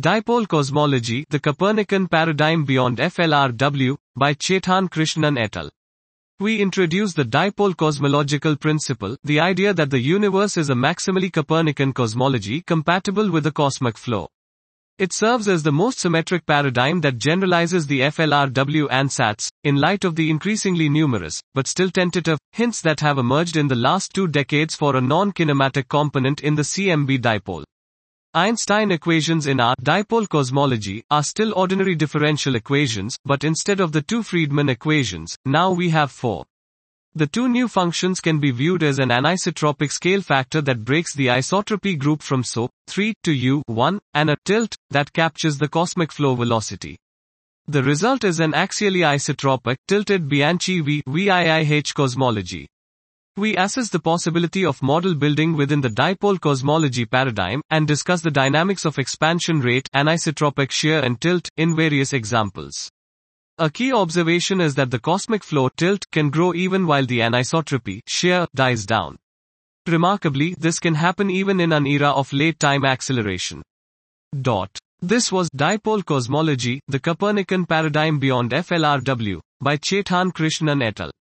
Dipole Cosmology, The Copernican Paradigm Beyond FLRW, by Chetan Krishnan et al. We introduce the dipole cosmological principle, the idea that the universe is a maximally Copernican cosmology compatible with the cosmic flow. It serves as the most symmetric paradigm that generalizes the FLRW ansatz, in light of the increasingly numerous, but still tentative, hints that have emerged in the last 2 decades for a non-kinematic component in the CMB dipole. Einstein equations in our dipole cosmology are still ordinary differential equations, but instead of the 2 Friedmann equations, now we have 4. The 2 new functions can be viewed as an anisotropic scale factor that breaks the isotropy group from SO, 3, to U, 1, and a tilt that captures the cosmic flow velocity. The result is an axially isotropic, tilted Bianchi VIIH cosmology. We assess the possibility of model building within the dipole cosmology paradigm, and discuss the dynamics of expansion rate, anisotropic shear and tilt, in various examples. A key observation is that the cosmic flow tilt can grow even while the anisotropy shear dies down. Remarkably, this can happen even in an era of late-time acceleration. This was Dipole Cosmology, The Copernican Paradigm Beyond FLRW, by Chetan Krishnan et al.